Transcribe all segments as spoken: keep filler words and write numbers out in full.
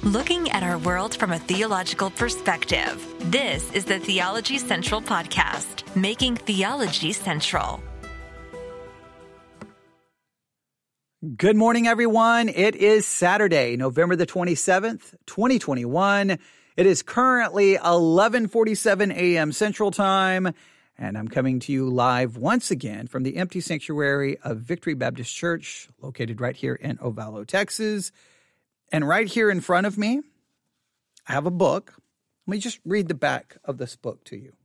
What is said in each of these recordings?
Looking at our world from a theological perspective. This is the Theology Central Podcast, making theology central. Good morning, everyone. It is Saturday, November the twenty-seventh, twenty twenty-one. It is currently eleven forty-seven a.m. Central Time, and I'm coming to you live once again from the empty sanctuary of Victory Baptist Church, located right here in Ovalo, Texas. And right here in front of me, I have a book. Let me just read the back of this book to you.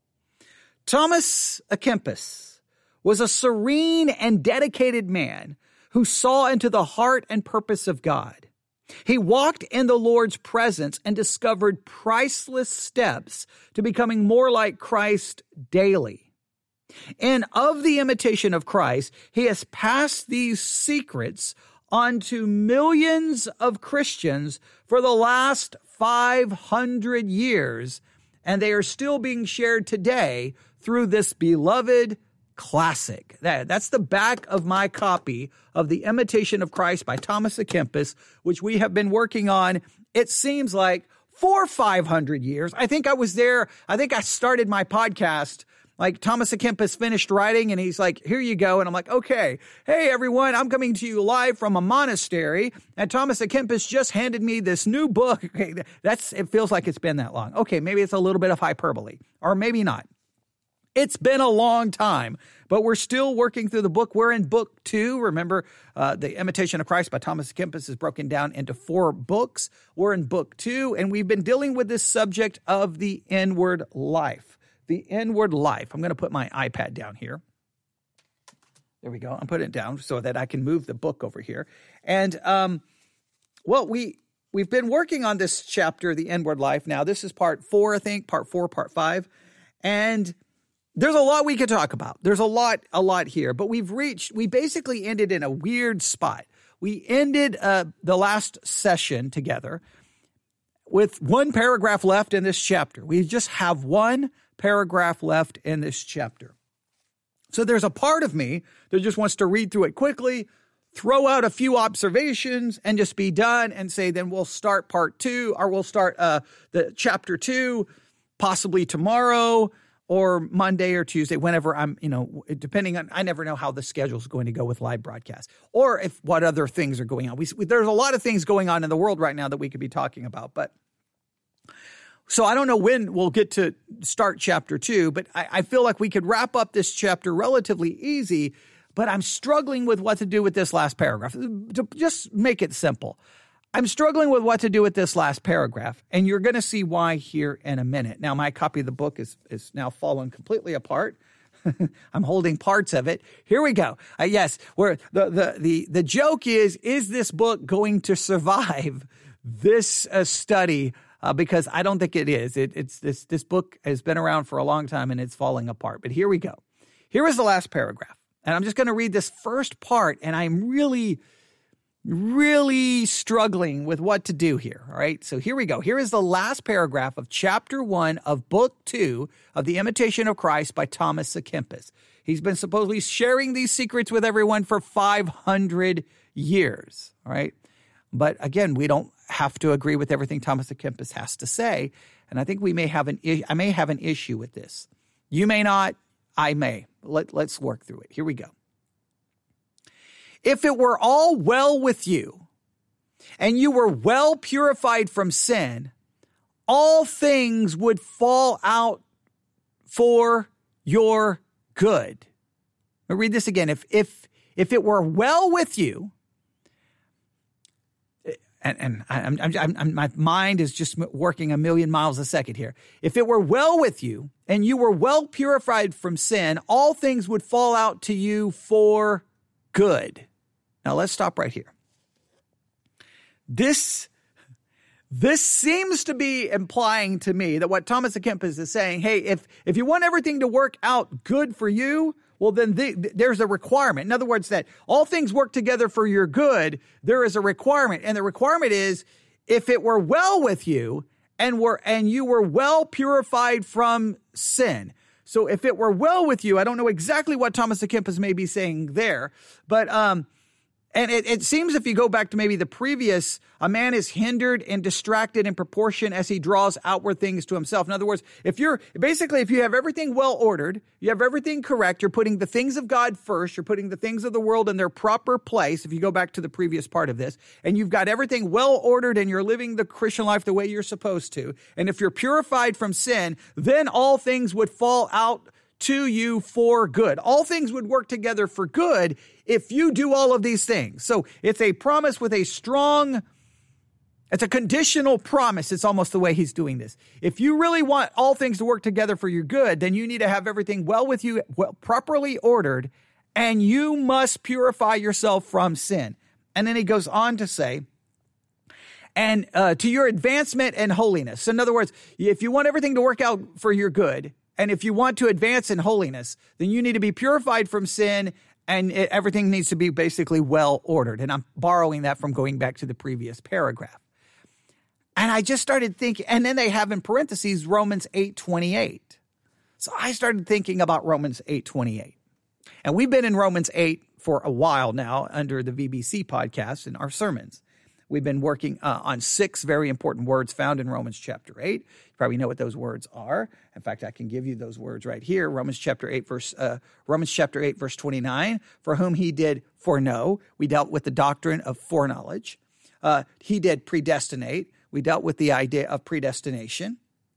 Thomas à Kempis was a serene and dedicated man who saw into the heart and purpose of God. He walked in the Lord's presence and discovered priceless steps to becoming more like Christ daily. And of the imitation of Christ, he has passed these secrets on to millions of Christians for the last five hundred years, and they are still being shared today through this beloved classic. That, that's the back of my copy of The Imitation of Christ by Thomas à Kempis, which we have been working on, it seems like, for five hundred years. I think I was there, I think I started my podcast like Thomas à Kempis finished writing and he's like, here you go. And I'm like, okay, hey, everyone, I'm coming to you live from a monastery. And Thomas à Kempis just handed me this new book. Okay, that's, it feels like it's been that long. Okay, maybe it's a little bit of hyperbole or maybe not. It's been a long time, but we're still working through the book. We're in book two. Remember, uh, The Imitation of Christ by Thomas à Kempis is broken down into four books. We're in book two, and we've been dealing with this subject of the inward life. The inward life. I'm going to put my iPad down here. There we go. I'm putting it down so that I can move the book over here. And, um, well, we, we've been working on this chapter, the inward life. Now, this is part four, I think, part four, part five. And there's a lot we could talk about. There's a lot, a lot here. But we've reached, we basically ended in a weird spot. We ended uh, the last session together with one paragraph left in this chapter. We just have one paragraph left in this chapter. So there's a part of me that just wants to read through it quickly, throw out a few observations, and just be done and say, then we'll start part two, or we'll start uh, the chapter two, possibly tomorrow or Monday or Tuesday, whenever I'm, you know, depending on, I never know how the schedule is going to go with live broadcasts or if what other things are going on. We, there's a lot of things going on in the world right now that we could be talking about, but so I don't know when we'll get to start chapter two, but I, I feel like we could wrap up this chapter relatively easy, but I'm struggling with what to do with this last paragraph. To just make it simple, I'm struggling with what to do with this last paragraph, and you're going to see why here in a minute. Now, my copy of the book is, is now fallen completely apart. I'm holding parts of it. Here we go. Uh, yes, where the, the, the, the joke is, is this book going to survive this uh, study? Uh, because I don't think it is. It, it's this this book has been around for a long time and it's falling apart. But here we go. Here is the last paragraph. And I'm just going to read this first part. And I'm really, really struggling with what to do here. All right. So here we go. Here is the last paragraph of chapter one of book two of The Imitation of Christ by Thomas à Kempis. He's been supposedly sharing these secrets with everyone for five hundred years. All right. But again, we don't have to agree with everything Thomas à Kempis has to say. And I think we may have an, I may have an issue with this. You may not, I may. Let, let's work through it. Here we go. If it were all well with you and you were well purified from sin, all things would fall out for your good. I'll read this again. If, if, if it were well with you, And, and I'm, I'm, I'm, my mind is just working a million miles a second here. If it were well with you and you were well purified from sin, all things would fall out to you for good. Now let's stop right here. This, this seems to be implying to me that what Thomas à Kempis is saying, hey, if, if you want everything to work out good for you, well, then the, there's a requirement. In other words, that all things work together for your good. There is a requirement. And the requirement is if it were well with you and were, and you were well purified from sin. So if it were well with you, I don't know exactly what Thomas à Kempis may be saying there, but, um, And it, it seems if you go back to maybe the previous, a man is hindered and distracted in proportion as he draws outward things to himself. In other words, if you're basically, if you have everything well ordered, you have everything correct, you're putting the things of God first, you're putting the things of the world in their proper place. If you go back to the previous part of this, and you've got everything well ordered and you're living the Christian life the way you're supposed to, and if you're purified from sin, then all things would fall out to you for good. All things would work together for good if you do all of these things. So it's a promise with a strong, it's a conditional promise. It's almost the way he's doing this. If you really want all things to work together for your good, then you need to have everything well with you, well, properly ordered, and you must purify yourself from sin. And then he goes on to say, and uh, to your advancement and holiness. So in other words, if you want everything to work out for your good, and if you want to advance in holiness, then you need to be purified from sin, and it, everything needs to be basically well ordered. And I'm borrowing that from going back to the previous paragraph. And I just started thinking, and then they have in parentheses Romans eight twenty-eight. So I started thinking about Romans eight twenty-eight. And we've been in Romans eight for a while now under the V B C podcast in our sermons. We've been working uh, on six very important words found in Romans chapter eight. You probably know what those words are. In fact, I can give you those words right here. Romans chapter eight, verse uh, Romans chapter eight, verse twenty-nine. For whom he did foreknow, we dealt with the doctrine of foreknowledge. Uh, he did predestinate. We dealt with the idea of predestination.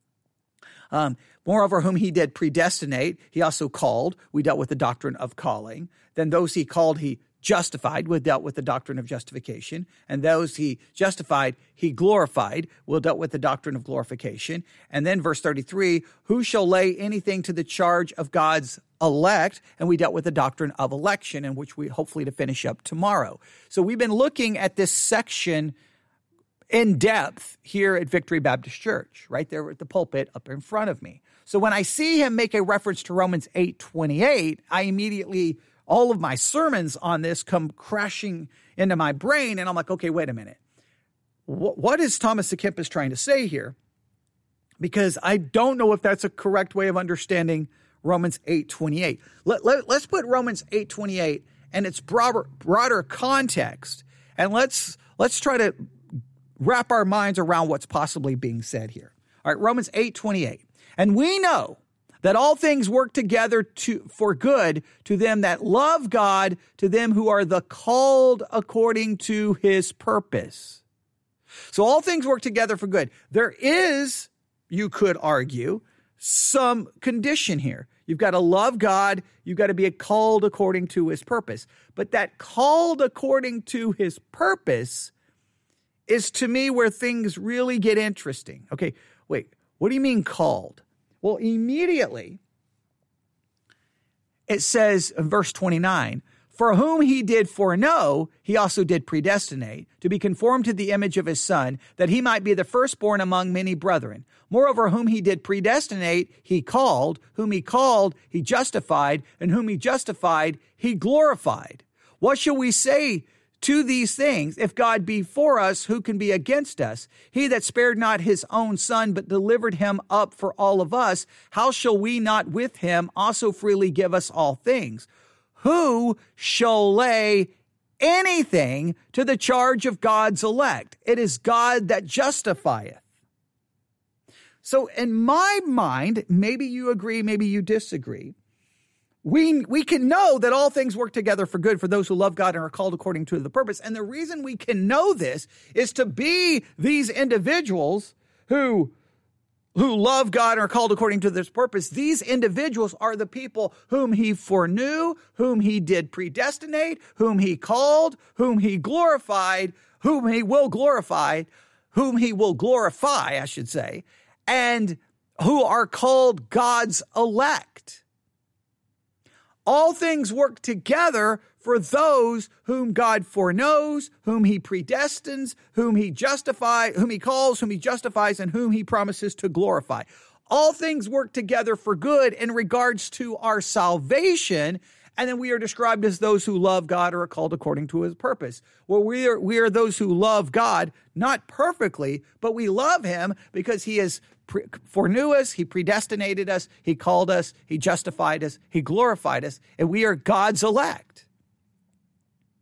Um, moreover, whom he did predestinate, he also called. We dealt with the doctrine of calling. Then those he called, he justified. We dealt with the doctrine of justification. And those he justified, he glorified. We dealt with the doctrine of glorification. And then verse thirty-three, who shall lay anything to the charge of God's elect? And we dealt with the doctrine of election, in which we hopefully to finish up tomorrow. So we've been looking at this section in depth here at Victory Baptist Church, right there at the pulpit up in front of me. So when I see him make a reference to Romans eight twenty-eight, I immediately, all of my sermons on this come crashing into my brain, and I'm like, okay, wait a minute. What, what is Thomas à Kempis trying to say here? Because I don't know if that's a correct way of understanding Romans eight twenty-eight. Let, let, let's put Romans eight twenty-eight and its broader, broader context, and let's let's try to wrap our minds around what's possibly being said here. All right, Romans eight twenty-eight. And we know that all things work together to for good to them that love God, to them who are the called according to his purpose. So all things work together for good. There is, you could argue, some condition here. You've got to love God. You've got to be called according to his purpose. But that called according to his purpose is, to me, where things really get interesting. Okay, wait, what do you mean called? Well, immediately it says in verse twenty-nine, for whom he did foreknow, he also did predestinate to be conformed to the image of his Son, that he might be the firstborn among many brethren. Moreover, whom he did predestinate, he called. Whom he called, he justified. And whom he justified, he glorified. What shall we say to these things? If God be for us, who can be against us? He that spared not his own Son, but delivered him up for all of us, how shall we not with him also freely give us all things? Who shall lay anything to the charge of God's elect? It is God that justifieth. So in my mind, maybe you agree, maybe you disagree, We we can know that all things work together for good for those who love God and are called according to the purpose. And the reason we can know this is to be these individuals who, who love God and are called according to this purpose. These individuals are the people whom he foreknew, whom he did predestinate, whom he called, whom he glorified, whom he will glorify, whom he will glorify, I should say, and who are called God's elect. All things work together for those whom God foreknows, whom he predestines, whom he justifies, whom he calls, whom he justifies, and whom he promises to glorify. All things work together for good in regards to our salvation. And then we are described as those who love God or are called according to his purpose. Well, we are, we are those who love God, not perfectly, but we love him because he has pre- foreknew us, he predestinated us, he called us, he justified us, he glorified us, and we are God's elect.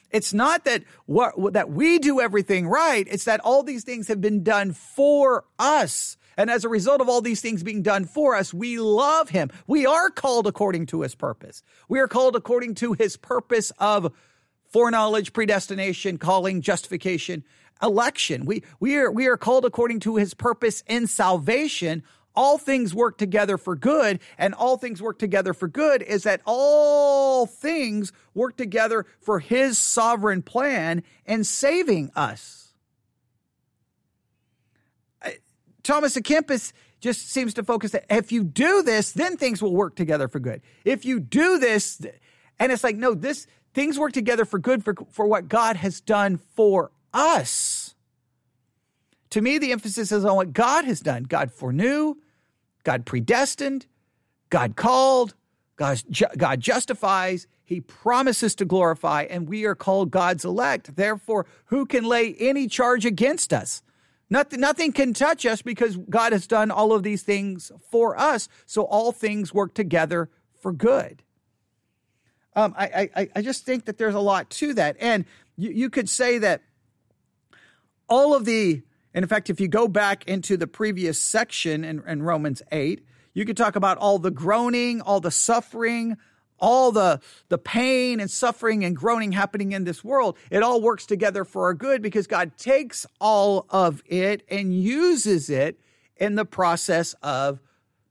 It's not that what, that we do everything right. It's that all these things have been done for us. And as a result of all these things being done for us, we love him. We are called according to his purpose. We are called according to his purpose of foreknowledge, predestination, calling, justification, election. We, we are, we are called according to his purpose in salvation. All things work together for good, and all things work together for good is that all things work together for his sovereign plan in saving us. Thomas à Kempis just seems to focus that if you do this, then things will work together for good. If you do this, and it's like, no, this things work together for good for, for what God has done for us. To me, the emphasis is on what God has done. God foreknew, God predestined, God called, God, God justifies, he promises to glorify, and we are called God's elect. Therefore, who can lay any charge against us? Nothing, nothing can touch us because God has done all of these things for us. So all things work together for good. Um, I, I, I just think that there's a lot to that. And you, you could say that all of the, and in fact, if you go back into the previous section in, in Romans eight, you could talk about all the groaning, all the suffering, all the, the pain and suffering and groaning happening in this world. It all works together for our good because God takes all of it and uses it in the process of,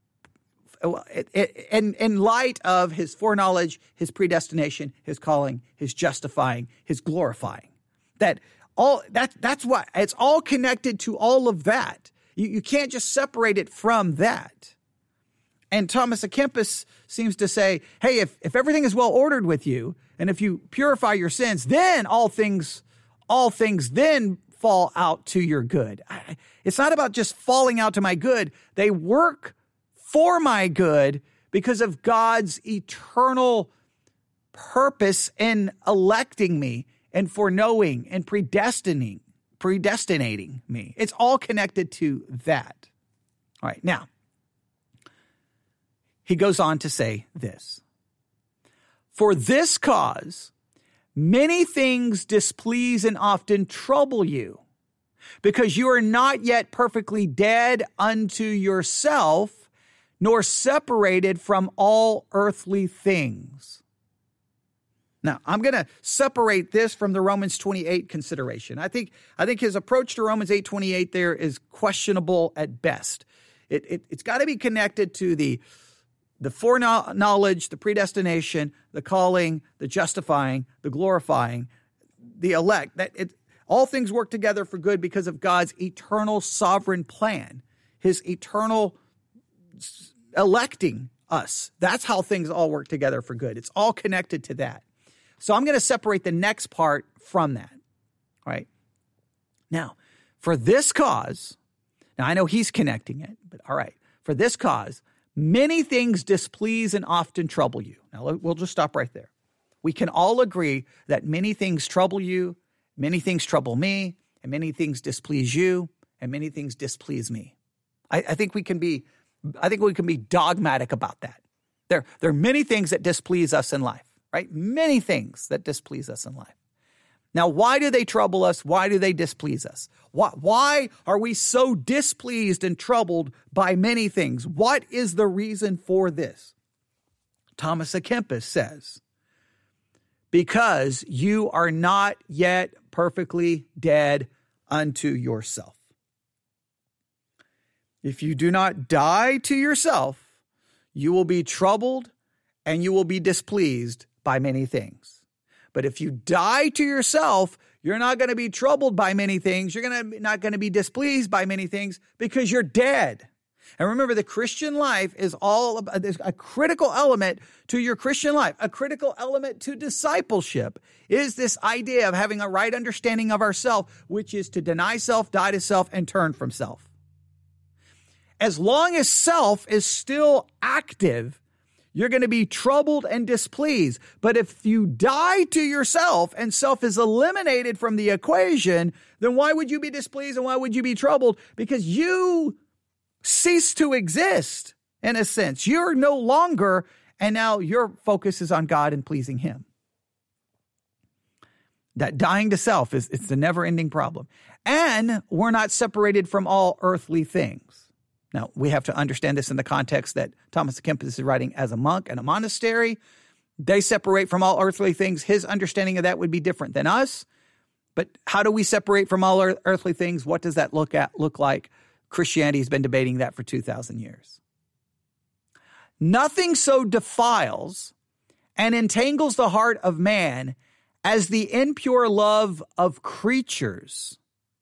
in, in light of his foreknowledge, his predestination, his calling, his justifying, his glorifying. That all that that's what it's all connected to all of that. You, you can't just separate it from that. And Thomas à Kempis seems to say, hey, if, if everything is well ordered with you, and if you purify your sins, then all things, all things then fall out to your good. I, it's not about just falling out to my good. They work for my good because of God's eternal purpose in electing me and foreknowing and predestining, predestinating me. It's all connected to that. All right, now, he goes on to say this. For this cause, many things displease and often trouble you, because you are not yet perfectly dead unto yourself, nor separated from all earthly things. Now, I'm going to separate this from the Romans twenty-eight consideration. I think I think his approach to Romans eight twenty-eight there is questionable at best. It, it, it's got to be connected to the The foreknowledge, the predestination, the calling, the justifying, the glorifying, the elect. That it, all things work together for good because of God's eternal sovereign plan, his eternal electing us. That's how things all work together for good. It's all connected to that. So I'm going to separate the next part from that. All right. Now, for this cause, now I know he's connecting it, but all right. For this cause, many things displease and often trouble you. Now, we'll just stop right there. We can all agree that many things trouble you, many things trouble me, and many things displease you, and many things displease me. I, I think we can be, I think we can be dogmatic about that. There, there are many things that displease us in life, right? Many things that displease us in life. Now, why do they trouble us? Why do they displease us? Why, why are we so displeased and troubled by many things? What is the reason for this? Thomas à Kempis says, because you are not yet perfectly dead unto yourself. If you do not die to yourself, you will be troubled and you will be displeased by many things. But if you die to yourself, you're not going to be troubled by many things. You're going to not going to be displeased by many things because you're dead. And remember, the Christian life is all about, there's a critical element to your Christian life. A critical element to discipleship is this idea of having a right understanding of ourselves, which is to deny self, die to self, and turn from self. As long as self is still active, you're going to be troubled and displeased. But if you die to yourself and self is eliminated from the equation, then why would you be displeased and why would you be troubled? Because you cease to exist in a sense. You're no longer, and now your focus is on God and pleasing him. That dying to self is it's a never-ending problem. And we're not separated from all earthly things. Now, we have to understand this in the context that Thomas à Kempis is writing as a monk in a monastery. They separate from all earthly things. His understanding of that would be different than us. But how do we separate from all earthly things? What does that look at look like? Christianity has been debating that for two thousand years. Nothing so defiles and entangles the heart of man as the impure love of creatures.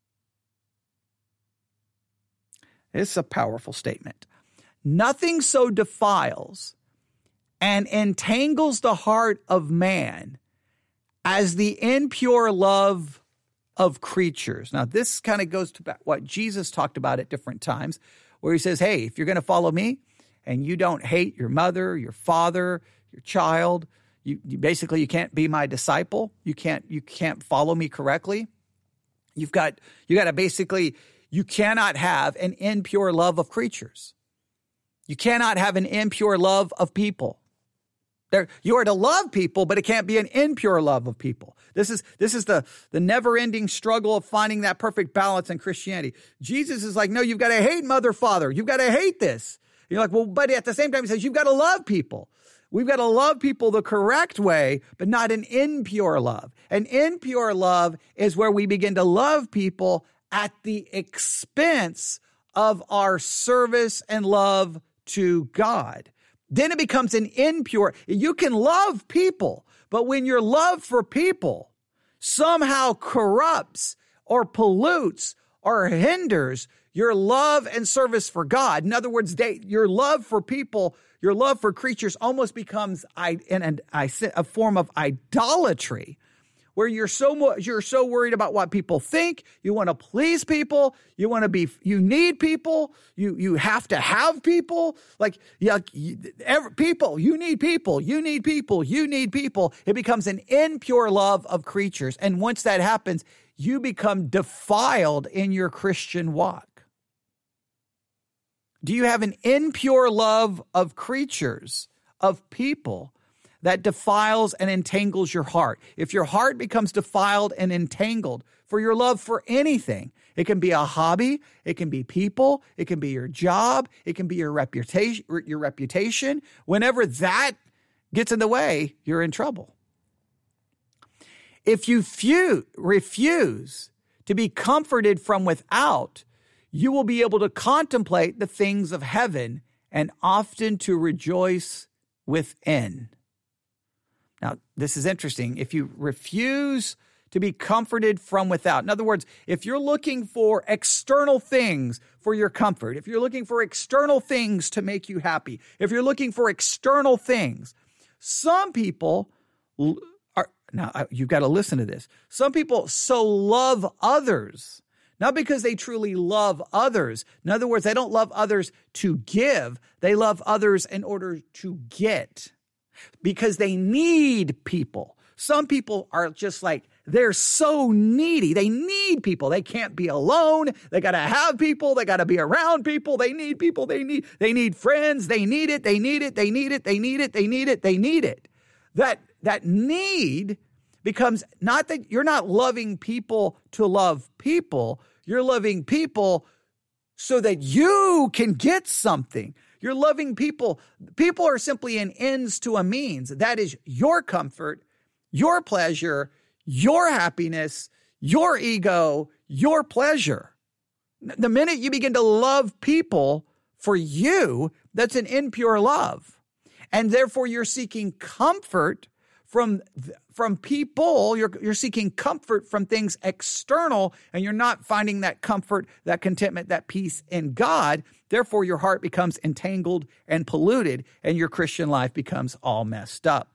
It's a powerful statement. Nothing so defiles and entangles the heart of man as the impure love of creatures. Now, this kind of goes to what Jesus talked about at different times, where he says, hey, if you're going to follow me and you don't hate your mother, your father, your child, you, you basically you can't be my disciple. You can't you can't follow me correctly. You've got you got to basically you cannot have an impure love of creatures. You cannot have an impure love of people. There, you are to love people, but it can't be an impure love of people. This is this is the, the never-ending struggle of finding that perfect balance in Christianity. Jesus is like, no, you've got to hate mother, father. You've got to hate this. You're like, well, but at the same time, he says, you've got to love people. We've got to love people the correct way, but not an impure love. An impure love is where we begin to love people at the expense of our service and love to God. Then it becomes an impure. You can love people, but when your love for people somehow corrupts or pollutes or hinders your love and service for God, in other words, they, your love for people, your love for creatures almost becomes I, an, an, a form of idolatry, where you're so you're so worried about what people think. You want to please people. You want to be. You need people. You you have to have people. Like yeah, every, people. You need people. You need people. You need people. It becomes an impure love of creatures, and once that happens, you become defiled in your Christian walk. Do you have an impure love of creatures, of people, that defiles and entangles your heart? If your heart becomes defiled and entangled for your love for anything, it can be a hobby, it can be people, it can be your job, it can be your reputation, your reputation. Whenever that gets in the way, you're in trouble. If you few, refuse to be comforted from without, you will be able to contemplate the things of heaven and often to rejoice within. Now, this is interesting. If you refuse to be comforted from without, in other words, if you're looking for external things for your comfort, if you're looking for external things to make you happy, if you're looking for external things, some people are, now you've got to listen to this. Some people so love others, not because they truly love others. In other words, they don't love others to give. They love others in order to get, because they need people. Some people are just like, they're so needy. They need people. They can't be alone. They got to have people. They got to be around people. They need people. They need, they need friends. They need it. They need it. They need it. They need it. They need it. They need it. That, that need becomes not that you're not loving people to love people. You're loving people so that you can get something. You're loving people. People are simply an ends to a means. That is your comfort, your pleasure, your happiness, your ego, your pleasure. The minute you begin to love people for you, that's an impure love. And therefore you're seeking comfort from, from people. You're, you're seeking comfort from things external, and you're not finding that comfort, that contentment, that peace in God. Therefore, your heart becomes entangled and polluted, and your Christian life becomes all messed up.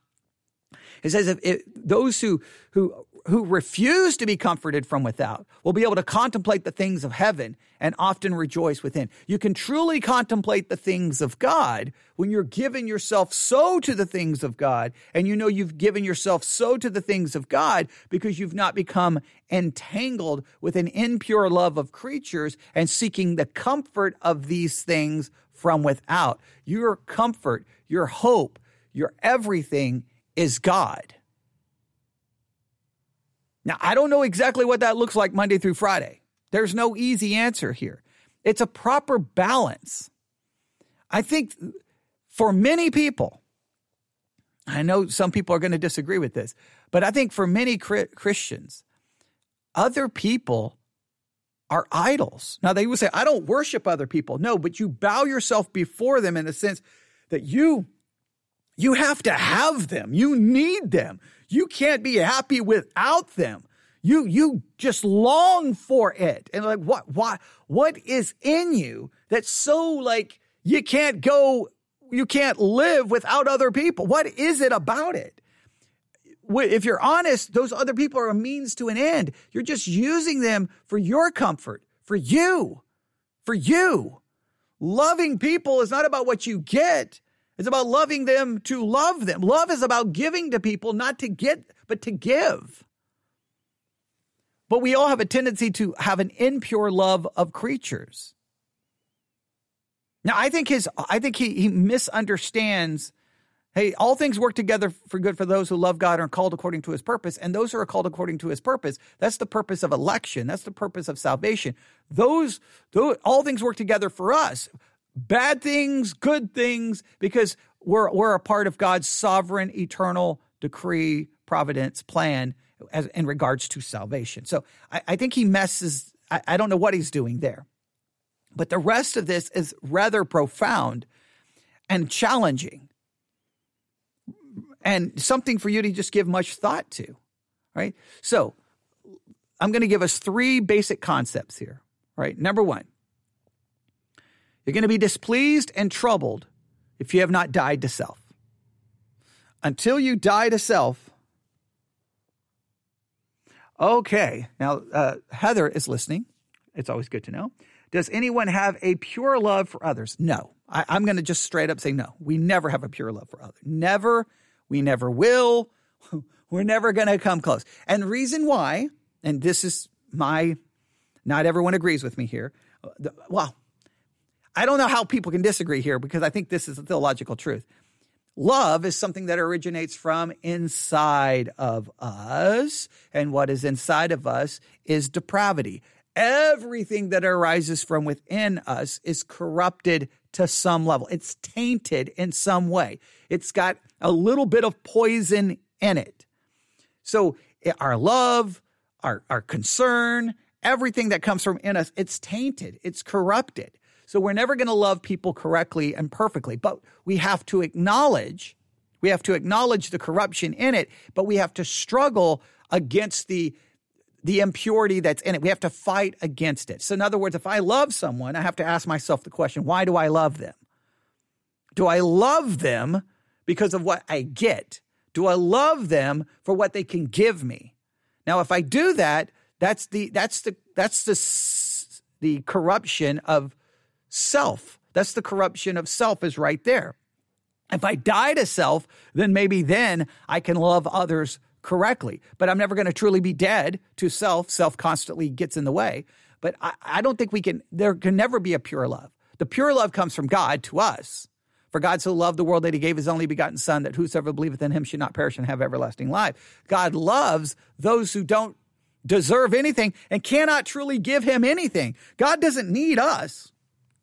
It says if it, those who, who, who refuse to be comforted from without will be able to contemplate the things of heaven and often rejoice within. You can truly contemplate the things of God when you're giving yourself so to the things of God, and you know you've given yourself so to the things of God because you've not become entangled with an impure love of creatures and seeking the comfort of these things from without. Your comfort, your hope, your everything is God. Now, I don't know exactly what that looks like Monday through Friday. There's no easy answer here. It's a proper balance. I think for many people, I know some people are going to disagree with this, but I think for many Christians, other people are idols. Now, they would say, I don't worship other people. No, but you bow yourself before them in the sense that you, you have to have them. You need them. You can't be happy without them. You, you just long for it. And like, what, what, what is in you that's so like, you can't go, you can't live without other people? What is it about it? If you're honest, those other people are a means to an end. You're just using them for your comfort, for you, for you. Loving people is not about what you get. It's about loving them to love them. Love is about giving to people, not to get, but to give. But we all have a tendency to have an impure love of creatures. Now, I think his, I think he, he misunderstands. Hey, all things work together for good for those who love God and are called according to his purpose. And those who are called according to his purpose, that's the purpose of election. That's the purpose of salvation. Those, those all things work together for us. Bad things, good things, because we're, we're a part of God's sovereign, eternal decree, providence, plan as, in regards to salvation. So I, I think he messes, I, I don't know what he's doing there. But the rest of this is rather profound and challenging. And something for you to just give much thought to, right? So I'm going to give us three basic concepts here, right? Number one, you're going to be displeased and troubled if you have not died to self. Until you die to self. Okay, now uh, Heather is listening. It's always good to know. Does anyone have a pure love for others? No. I, I'm going to just straight up say no. We never have a pure love for others. Never. We never will. We're never going to come close. And the reason why, and this is my, not everyone agrees with me here. Well, I don't know how people can disagree here because I think this is a theological truth. Love is something that originates from inside of us. And what is inside of us is depravity. Everything that arises from within us is corrupted to some level. It's tainted in some way. It's got a little bit of poison in it. So our love, our, our concern, everything that comes from in us, it's tainted. It's corrupted. So we're never going to love people correctly and perfectly, but we have to acknowledge, we have to acknowledge the corruption in it, but we have to struggle against the the impurity that's in it. We have to fight against it. So in other words, if I love someone, I have to ask myself the question, why do I love them? Do I love them because of what I get? Do I love them for what they can give me? Now, if I do that, that's the that's the that's the the corruption of self. That's the corruption of self is right there. If I die to self, then maybe then I can love others correctly. But I'm never going to truly be dead to self. Self constantly gets in the way. But I, I don't think we can, there can never be a pure love. The pure love comes from God to us. For God so loved the world that he gave his only begotten son, that whosoever believeth in him should not perish and have everlasting life. God loves those who don't deserve anything and cannot truly give him anything. God doesn't need us.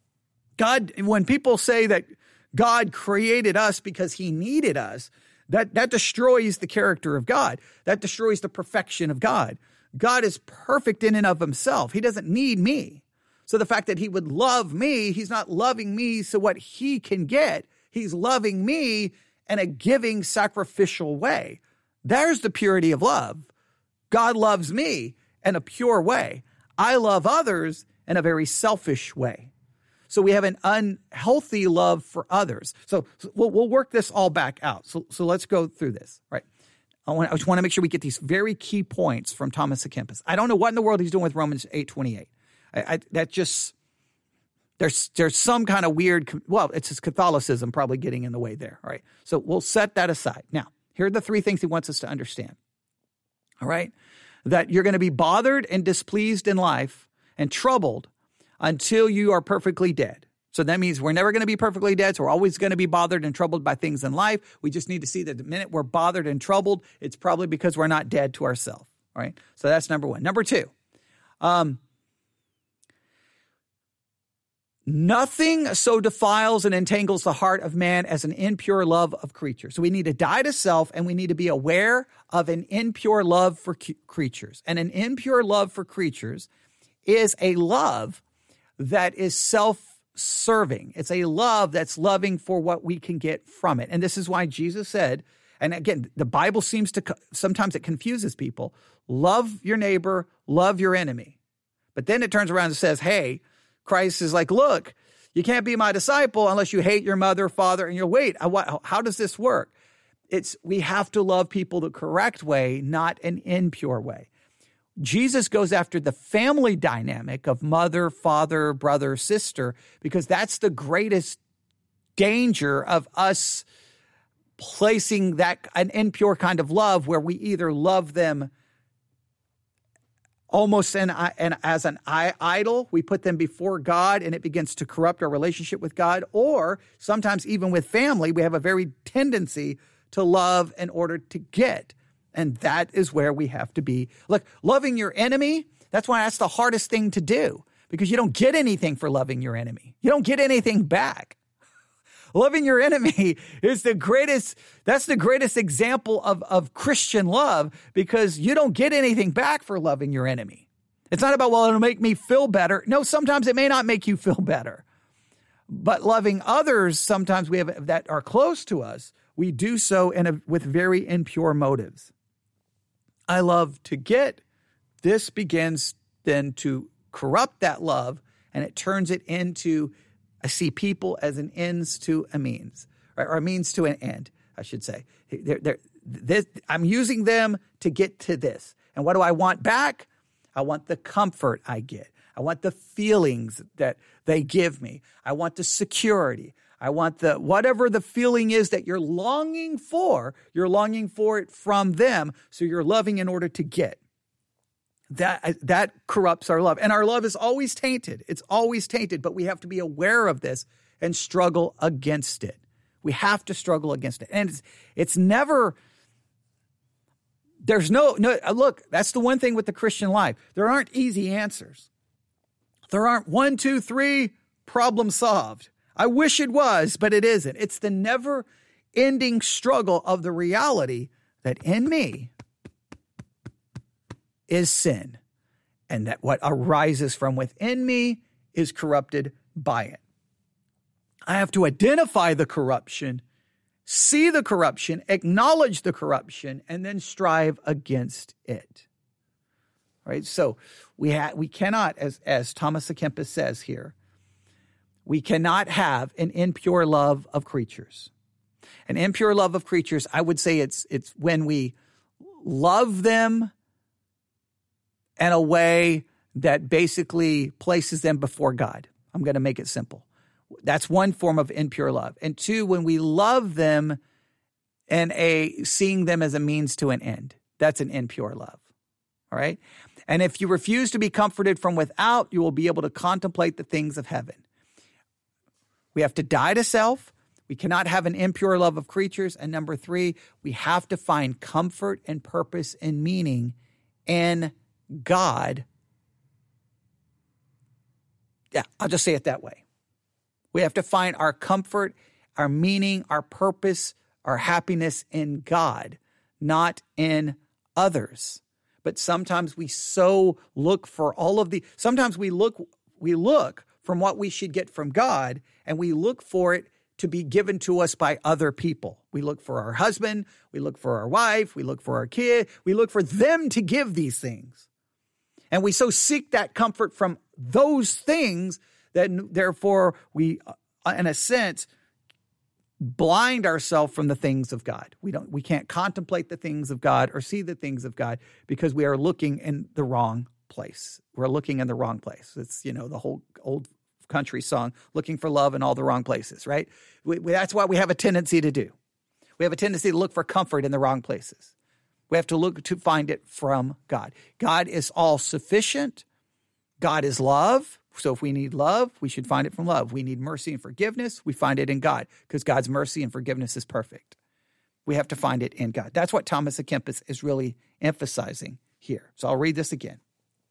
God, when people say that God created us because he needed us, that, that destroys the character of God. That destroys the perfection of God. God is perfect in and of himself. He doesn't need me. So the fact that he would love me, he's not loving me so what he can get. He's loving me in a giving, sacrificial way. There's the purity of love. God loves me in a pure way. I love others in a very selfish way. So we have an unhealthy love for others. So, so we'll, we'll work this all back out. So, so let's go through this, right? I, want, I just want to make sure we get these very key points from Thomas à Kempis. I don't know what in the world he's doing with Romans eight twenty-eight. I, I, that just, there's there's some kind of weird, well, it's his Catholicism probably getting in the way there, all right? So we'll set that aside. Now, here are the three things he wants us to understand, all right? That you're going to be bothered and displeased in life and troubled until you are perfectly dead. So that means we're never going to be perfectly dead. So we're always going to be bothered and troubled by things in life. We just need to see that the minute we're bothered and troubled, it's probably because we're not dead to ourselves. All right. So that's number one. Number two, um, nothing so defiles and entangles the heart of man as an impure love of creatures. So we need to die to self, and we need to be aware of an impure love for cu- creatures. And an impure love for creatures is a love that is self-serving. It's a love that's loving for what we can get from it. And this is why Jesus said, and again, the Bible seems to, sometimes it confuses people, love your neighbor, love your enemy. But then it turns around and says, hey, Christ is like, look, you can't be my disciple unless you hate your mother, father, and your wait. How does this work? It's we have to love people the correct way, not an impure way. Jesus goes after the family dynamic of mother, father, brother, sister, because that's the greatest danger of us placing that an impure kind of love where we either love them almost an, an, as an idol, we put them before God and it begins to corrupt our relationship with God, or sometimes even with family, we have a very tendency to love in order to get. And that is where we have to be. Look, loving your enemy, that's why that's the hardest thing to do, because you don't get anything for loving your enemy. You don't get anything back. Loving your enemy is the greatest, that's the greatest example of, of Christian love, because you don't get anything back for loving your enemy. It's not about, well, it'll make me feel better. No, sometimes it may not make you feel better. But loving others, sometimes we have that are close to us, we do so in a, with very impure motives. I love to get. This begins then to corrupt that love, and it turns it into, I see people as an ends to a means, right? Or a means to an end, I should say. They're, they're, this, I'm using them to get to this. And what do I want back? I want the comfort I get. I want the feelings that they give me. I want the security. I want the, whatever the feeling is that you're longing for, you're longing for it from them. So you're loving in order to get. That that corrupts our love. And our love is always tainted. It's always tainted, but we have to be aware of this and struggle against it. We have to struggle against it. And it's, it's never, there's no, no, look, that's the one thing with the Christian life. There aren't easy answers. There aren't one, two, three, problem solved. I wish it was, but it isn't. It's the never-ending struggle of the reality that in me is sin, and that what arises from within me is corrupted by it. I have to identify the corruption, see the corruption, acknowledge the corruption, and then strive against it. All right, so we ha- we cannot, as, as Thomas à Kempis says here, we cannot have an impure love of creatures. An impure love of creatures, I would say it's it's when we love them in a way that basically places them before God. I'm going to make it simple. That's one form of impure love. And two, when we love them and a seeing them as a means to an end. That's an impure love. All right? And if you refuse to be comforted from without, you will be able to contemplate the things of heaven. We have to die to self. We cannot have an impure love of creatures. And number three, we have to find comfort and purpose and meaning in God. Yeah, I'll just say it that way. We have to find our comfort, our meaning, our purpose, our happiness in God, not in others. But sometimes we so look for all of the, sometimes we look, we look from what we should get from God, and we look for it to be given to us by other people. We look for our husband, we look for our wife, we look for our kid, we look for them to give these things. And we so seek that comfort from those things that therefore we, in a sense, blind ourselves from the things of God. We don't, we can't contemplate the things of God or see the things of God because we are looking in the wrong place. We're looking in the wrong place. It's, you know, the whole old country song, looking for love in all the wrong places, right? We, we, that's what we have a tendency to do. We have a tendency to look for comfort in the wrong places. We have to look to find it from God. God is all sufficient. God is love. So if we need love, we should find it from love. We need mercy and forgiveness. We find it in God because God's mercy and forgiveness is perfect. We have to find it in God. That's what Thomas à Kempis is really emphasizing here. So I'll read this again.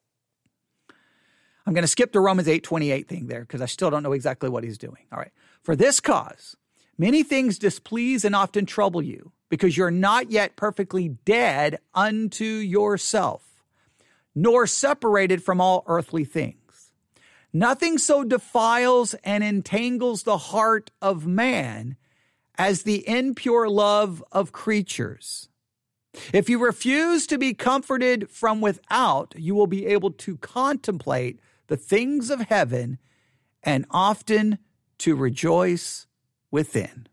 I'm going to skip the Romans eight twenty-eight thing there because I still don't know exactly what he's doing. All right. For this cause, many things displease and often trouble you because you're not yet perfectly dead unto yourself, nor separated from all earthly things. Nothing so defiles and entangles the heart of man as the impure love of creatures. If you refuse to be comforted from without, you will be able to contemplate the things of heaven and often to rejoice within.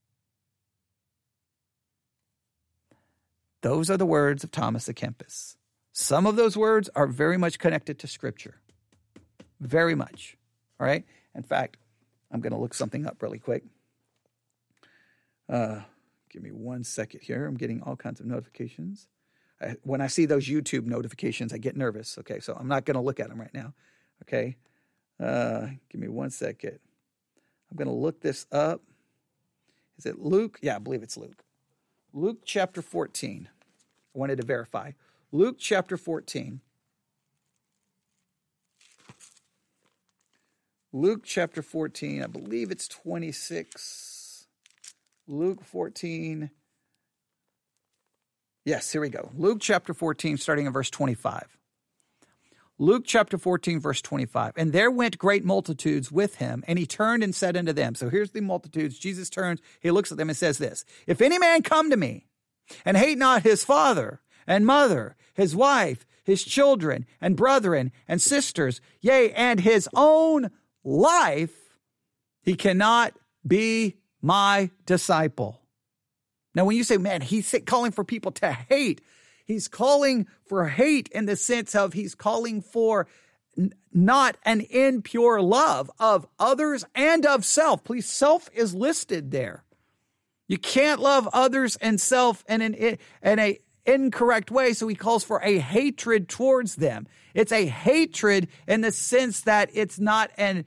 Those are the words of Thomas à Kempis. Some of those words are very much connected to Scripture. Very much. All right? In fact, I'm going to look something up really quick. Uh, give me one second here. I'm getting all kinds of notifications. I, when I see those YouTube notifications, I get nervous. Okay, so I'm not going to look at them right now. Okay? Uh, give me one second. I'm going to look this up. Is it Luke? Yeah, I believe it's Luke. Luke chapter fourteen. I wanted to verify. Luke chapter fourteen. Luke chapter fourteen, I believe it's twenty-six. Luke fourteen. Yes, here we go. Luke chapter fourteen, starting in verse twenty-five. Luke chapter fourteen, verse twenty-five. And there went great multitudes with him, and he turned and said unto them. So here's the multitudes. Jesus turns, he looks at them and says this. If any man come to me and hate not his father and mother, his wife, his children and brethren and sisters, yea, and his own life, he cannot be my disciple. Now, when you say, man, he's calling for people to hate, he's calling for hate in the sense of he's calling for n- not an impure love of others and of self. Please, self is listed there. You can't love others and self in an in a incorrect way, so he calls for a hatred towards them. It's a hatred in the sense that it's not an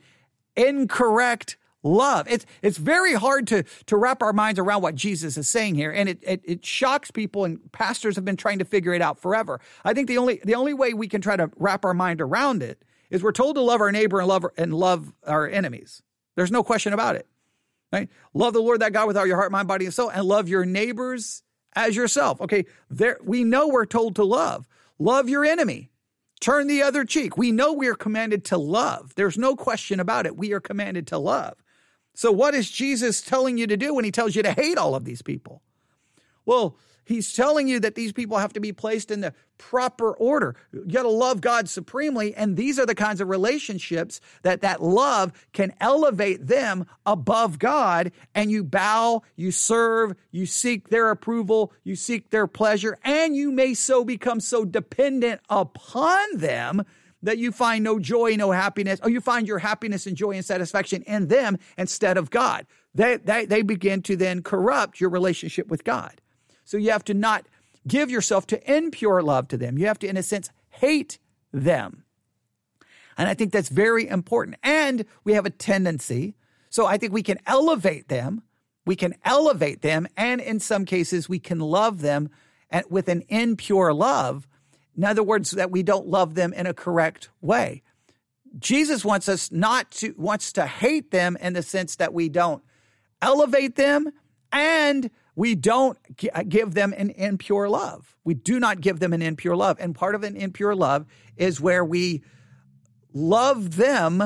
incorrect love. It's it's very hard to, to wrap our minds around what Jesus is saying here, and it, it it shocks people, and pastors have been trying to figure it out forever. I think the only the only way we can try to wrap our mind around it is we're told to love our neighbor and love and love our enemies. There's no question about it. Right? Love the Lord thy God with all your heart, mind, body, and soul, and love your neighbors as yourself. Okay, there we know we're told to love. Love your enemy. Turn the other cheek. We know we are commanded to love. There's no question about it. We are commanded to love. So what is Jesus telling you to do when he tells you to hate all of these people? Well, he's telling you that these people have to be placed in the proper order. You got to love God supremely, and these are the kinds of relationships that that love can elevate them above God, and you bow, you serve, you seek their approval, you seek their pleasure, and you may so become so dependent upon them that you find no joy, no happiness, or you find your happiness and joy and satisfaction in them instead of God. They, they, they begin to then corrupt your relationship with God. So you have to not give yourself to impure love to them. You have to, in a sense, hate them. And I think that's very important. And we have a tendency, so I think we can elevate them. We can elevate them, and in some cases, we can love them at, with an impure love. In other words, that we don't love them in a correct way. Jesus wants us not to, wants to hate them in the sense that we don't elevate them and we don't give them an impure love. We do not give them an impure love. And part of an impure love is where we love them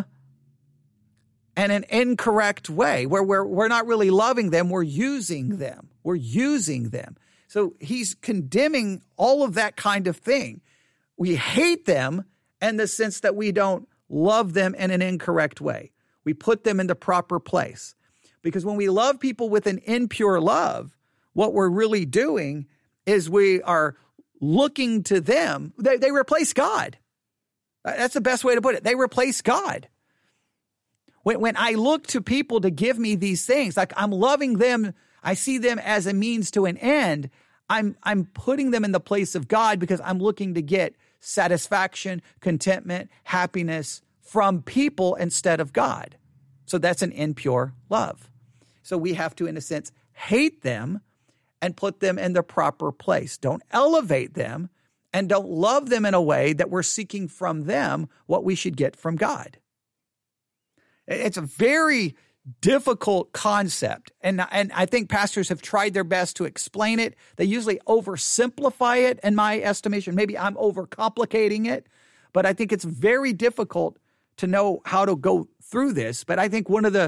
in an incorrect way, where we're, we're not really loving them, we're using them. We're using them. So he's condemning all of that kind of thing. We hate them in the sense that we don't love them in an incorrect way. We put them in the proper place. Because when we love people with an impure love, what we're really doing is we are looking to them. They, they replace God. That's the best way to put it. They replace God. When, when I look to people to give me these things, like I'm loving them, I see them as a means to an end. I'm, I'm putting them in the place of God because I'm looking to get satisfaction, contentment, happiness from people instead of God. So that's an impure love. So we have to, in a sense, hate them and put them in the proper place. Don't elevate them and don't love them in a way that we're seeking from them what we should get from God. It's a very difficult concept, and, and I think pastors have tried their best to explain it. They usually oversimplify it, in my estimation. Maybe I'm overcomplicating it, but I think it's very difficult to know how to go through this. But I think one of the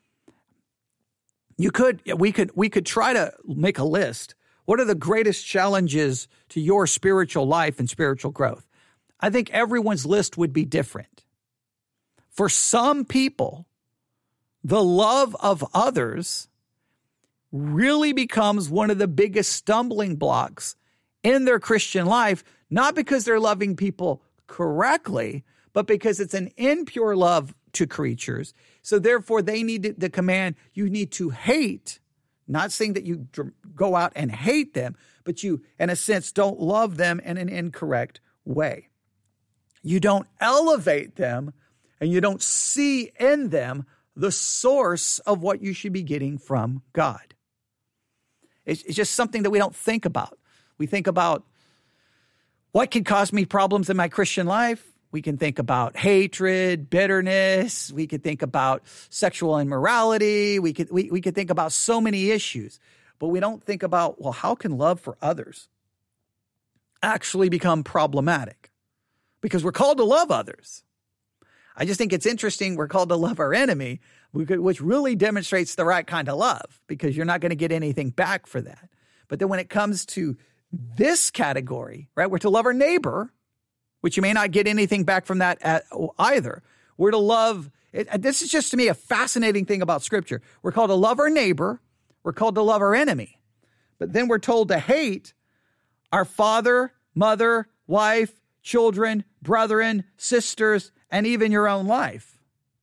you could we could we could try to make a list. What are the greatest challenges to your spiritual life and spiritual growth? I think everyone's list would be different. For some people, the love of others really becomes one of the biggest stumbling blocks in their Christian life, not because they're loving people correctly, but because it's an impure love to creatures. So therefore, they need the command, you need to hate. Not saying that you go out and hate them, but you, in a sense, don't love them in an incorrect way. You don't elevate them, and you don't see in them the source of what you should be getting from God. It's, it's just something that we don't think about. We think about what can cause me problems in my Christian life. We can think about hatred, bitterness. We could think about sexual immorality. We could we, we could think about so many issues, but we don't think about, well, how can love for others actually become problematic? Because we're called to love others. I just think it's interesting we're called to love our enemy, which really demonstrates the right kind of love, because you're not going to get anything back for that. But then when it comes to this category, right, we're to love our neighbor, which you may not get anything back from that at, either. We're to love, it, this is just to me a fascinating thing about Scripture. We're called to love our neighbor. We're called to love our enemy. But then we're told to hate our father, mother, wife, children, brethren, sisters, and even your own life.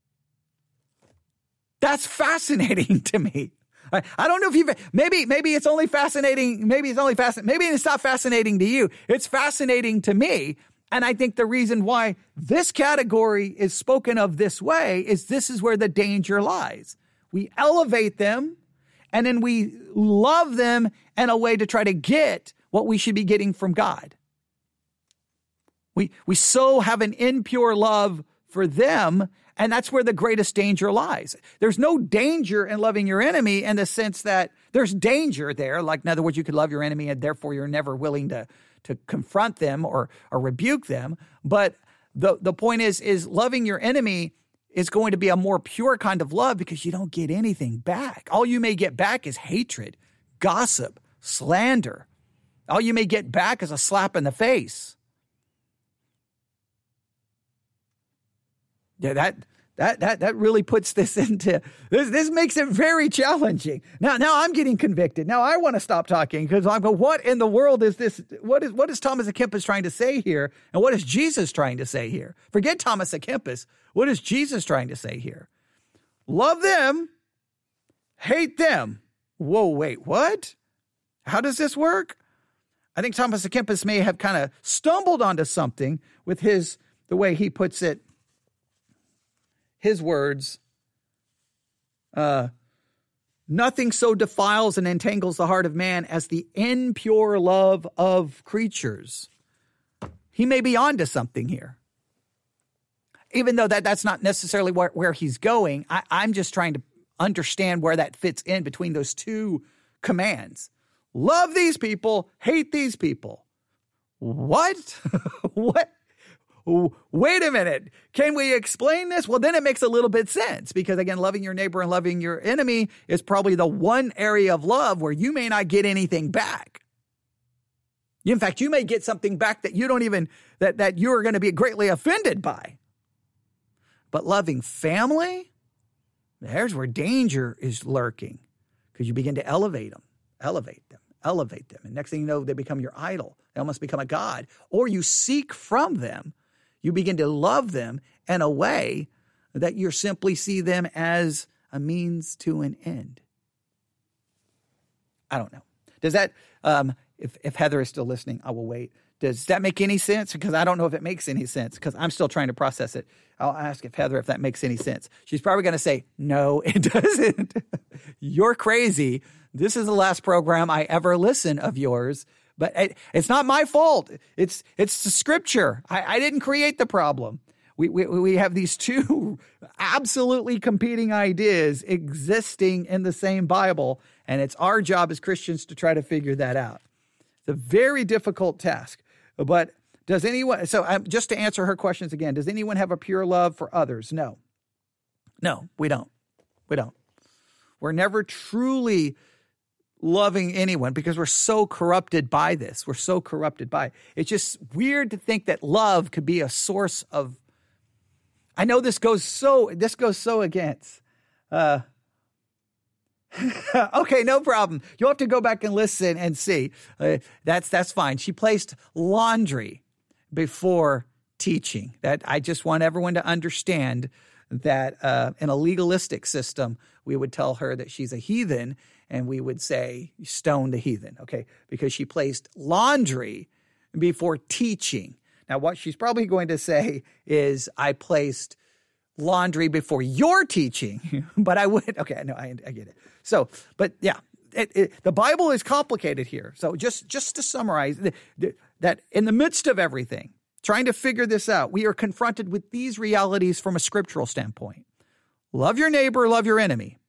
That's fascinating to me. I, I don't know if you've, maybe, maybe it's only fascinating, maybe it's only fascinating, maybe it's not fascinating to you. It's fascinating to me. And I think the reason why this category is spoken of this way is this is where the danger lies. We elevate them, and then we love them in a way to try to get what we should be getting from God. We, we so have an impure love for them, and that's where the greatest danger lies. There's no danger in loving your enemy in the sense that there's danger there. Like, in other words, you could love your enemy and therefore you're never willing to to confront them or, or rebuke them. But the, the point is, is loving your enemy is going to be a more pure kind of love because you don't get anything back. All you may get back is hatred, gossip, slander. All you may get back is a slap in the face. Yeah, that that that that really puts this into this. This makes it very challenging. Now, now I'm getting convicted. Now I want to stop talking because I'm going, what in the world is this? What is what is Thomas à Kempis trying to say here? And what is Jesus trying to say here? Forget Thomas à Kempis. What is Jesus trying to say here? Love them, hate them. Whoa, wait, what? How does this work? I think Thomas à Kempis may have kind of stumbled onto something with his the way he puts it. His words, uh, nothing so defiles and entangles the heart of man as the impure love of creatures. He may be onto something here. Even though that, that's not necessarily where, where he's going, I, I'm just trying to understand where that fits in between those two commands. Love these people, hate these people. What? What? Wait a minute. Can we explain this? Well, then it makes a little bit sense because, again, loving your neighbor and loving your enemy is probably the one area of love where you may not get anything back. In fact, you may get something back that you don't even, that, that you're going to be greatly offended by. But loving family, there's where danger is lurking because you begin to elevate them, elevate them, elevate them. And next thing you know, they become your idol. They almost become a god. Or you seek from them. You begin to love them in a way that you simply see them as a means to an end. I don't know. Does that, um, if, if Heather is still listening, I will wait. Does that make any sense? Because I don't know if it makes any sense because I'm still trying to process it. I'll ask if Heather, if that makes any sense. She's probably going to say, no, it doesn't. You're crazy. This is the last program I ever listen of yours. But it, it's not my fault. It's it's the scripture. I, I didn't create the problem. We, we we have these two absolutely competing ideas existing in the same Bible, and it's our job as Christians to try to figure that out. It's a very difficult task. But does anyone, so um, just to answer her questions again, does anyone have a pure love for others? No. No, we don't. We don't. We're never truly loving anyone because we're so corrupted by this. We're so corrupted by it. It's just weird to think that love could be a source of, I know this goes so, this goes so against, uh, okay, no problem. You'll have to go back and listen and see. Uh, that's, that's fine. She placed laundry before teaching. That I just want everyone to understand that uh, in a legalistic system, we would tell her that she's a heathen, and we would say, stone the heathen, okay? Because she placed laundry before teaching. Now, what she's probably going to say is, I placed laundry before your teaching, but I would, okay, no, I, I get it. So, but yeah, it, it, the Bible is complicated here. So just, just to summarize, the, the, that in the midst of everything, trying to figure this out, we are confronted with these realities from a scriptural standpoint. Love your neighbor, love your enemy.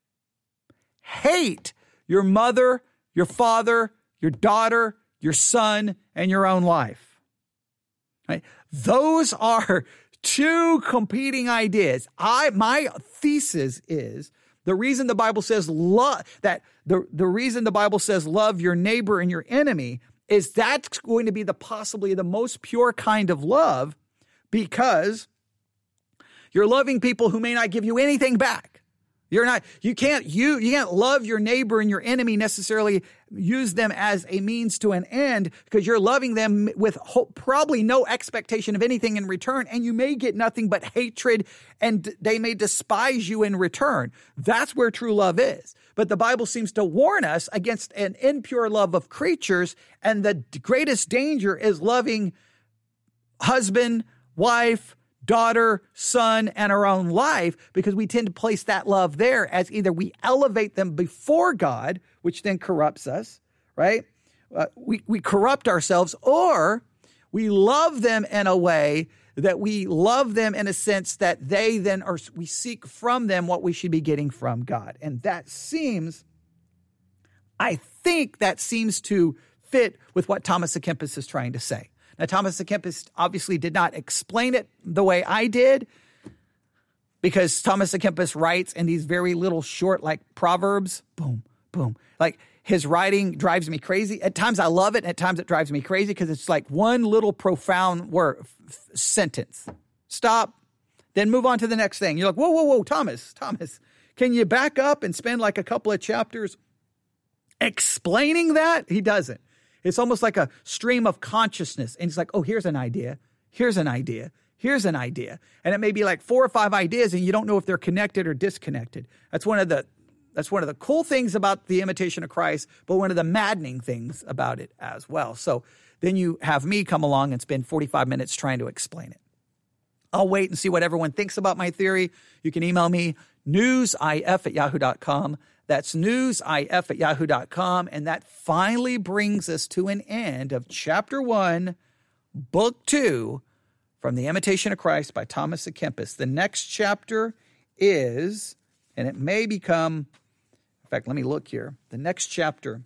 Hate your mother, your father, your daughter, your son, and your own life. Right? Those are two competing ideas. I my thesis is the reason the Bible says love that the, the reason the Bible says love your neighbor and your enemy is that's going to be the possibly the most pure kind of love, because you're loving people who may not give you anything back. You're not, you can't, you, you can't love your neighbor and your enemy necessarily use them as a means to an end, because you're loving them with hope, probably no expectation of anything in return. And you may get nothing but hatred, and they may despise you in return. That's where true love is. But the Bible seems to warn us against an impure love of creatures. And the greatest danger is loving husband, wife, daughter, son, and our own life, because we tend to place that love there as either we elevate them before God, which then corrupts us, right? Uh, we, we corrupt ourselves, or we love them in a way that we love them in a sense that they then are, we seek from them what we should be getting from God. And that seems, I think that seems to fit with what Thomas à Kempis is trying to say. Now, Thomas à Kempis obviously did not explain it the way I did, because Thomas à Kempis writes in these very little short, like proverbs, boom, boom. Like his writing drives me crazy. At times I love it. At times it drives me crazy because it's like one little profound word, f- sentence. Stop, then move on to the next thing. You're like, whoa, whoa, whoa, Thomas, Thomas, can you back up and spend like a couple of chapters explaining that? He doesn't. It's almost like a stream of consciousness. And it's like, oh, here's an idea. Here's an idea. Here's an idea. And it may be like four or five ideas, and you don't know if they're connected or disconnected. That's one of the that's one of the cool things about the Imitation of Christ, but one of the maddening things about it as well. So then you have me come along and spend forty-five minutes trying to explain it. I'll wait and see what everyone thinks about my theory. You can email me, newsif at yahoo dot com. That's newsif at yahoo dot com. And that finally brings us to an end of chapter one, book two, from The Imitation of Christ by Thomas à Kempis. The next chapter is, and it may become, in fact, let me look here. The next chapter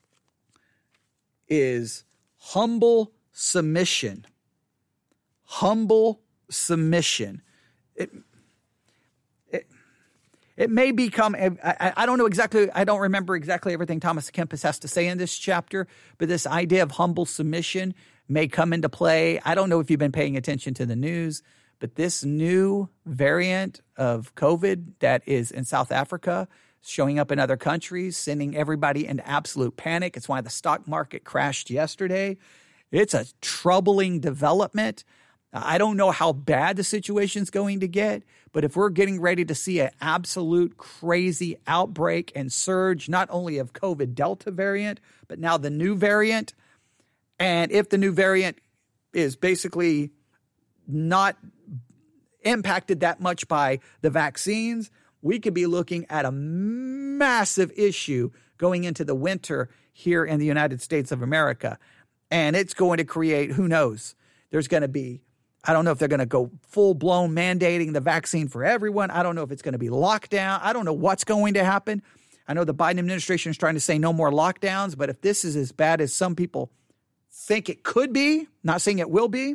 is humble submission. Humble submission. It, it, It may become, I, I don't know exactly, I don't remember exactly everything Thomas à Kempis has to say in this chapter, but this idea of humble submission may come into play. I don't know if you've been paying attention to the news, but this new variant of COVID that is in South Africa, showing up in other countries, sending everybody into absolute panic. It's why the stock market crashed yesterday. It's a troubling development. I don't know how bad the situation's going to get, but if we're getting ready to see an absolute crazy outbreak and surge, not only of COVID Delta variant, but now the new variant, and if the new variant is basically not impacted that much by the vaccines, we could be looking at a massive issue going into the winter here in the United States of America. And it's going to create, who knows, there's going to be, I don't know if they're going to go full-blown mandating the vaccine for everyone. I don't know if it's going to be lockdown. I don't know what's going to happen. I know the Biden administration is trying to say no more lockdowns, but if this is as bad as some people think it could be, not saying it will be,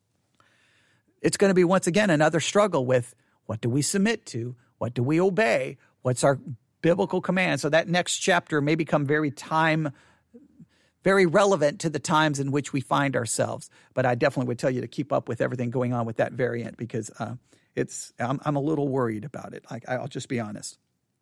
it's going to be once again another struggle with what do we submit to? What do we obey? What's our biblical command? So that next chapter may become very time very relevant to the times in which we find ourselves. But I definitely would tell you to keep up with everything going on with that variant because uh, it's I'm, I'm a little worried about it. Like, I'll just be honest.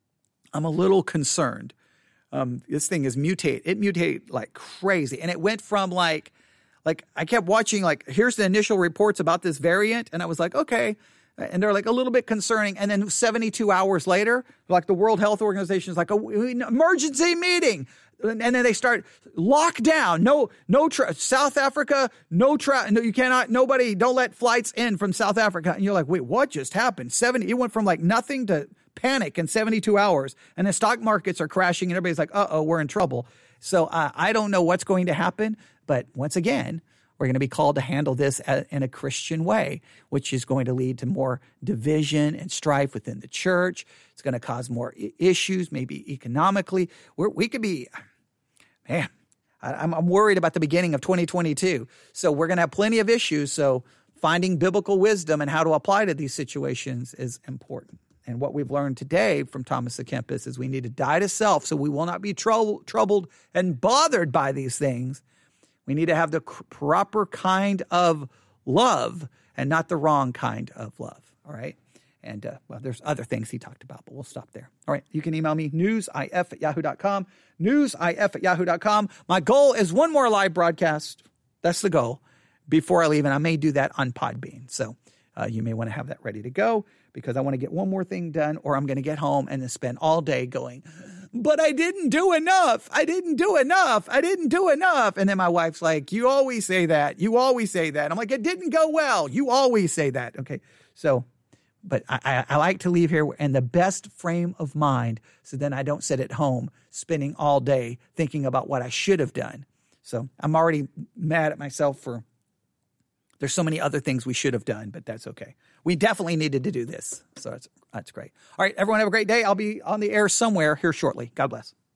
I'm a little concerned. Um, this thing is mutate. It mutate like crazy. And it went from like, like I kept watching, like, here's the initial reports about this variant. And I was like, okay. And they're like a little bit concerning. And then seventy-two hours later, like the World Health Organization is like, a emergency meeting. And then they start lockdown. No, no, tra- South Africa, no, tra- no, you cannot, nobody, don't let flights in from South Africa. And you're like, wait, what just happened? seventy, it went from like nothing to panic in seventy-two hours. And the stock markets are crashing and everybody's like, uh-oh, we're in trouble. So uh, I don't know what's going to happen. But once again, we're going to be called to handle this in a Christian way, which is going to lead to more division and strife within the church. It's going to cause more issues, maybe economically. We're, we could be, man, I'm, I'm worried about the beginning of twenty twenty-two. So we're going to have plenty of issues. So finding biblical wisdom and how to apply to these situations is important. And what we've learned today from Thomas à Kempis is we need to die to self so we will not be trou- troubled and bothered by these things. We need to have the proper kind of love and not the wrong kind of love, all right? And, uh, well, there's other things he talked about, but we'll stop there. All right, you can email me, newsif at yahoo dot com, newsif at yahoo dot com. My goal is one more live broadcast. That's the goal before I leave, and I may do that on Podbean. So uh, you may want to have that ready to go because I want to get one more thing done, or I'm going to get home and then spend all day going, but I didn't do enough. I didn't do enough. I didn't do enough. And then my wife's like, you always say that. You always say that. I'm like, it didn't go well. You always say that. Okay. So, but I, I, I like to leave here in the best frame of mind so then I don't sit at home spending all day thinking about what I should have done. So I'm already mad at myself for, there's so many other things we should have done, but that's okay. We definitely needed to do this. So that's, that's great. All right, everyone have a great day. I'll be on the air somewhere here shortly. God bless.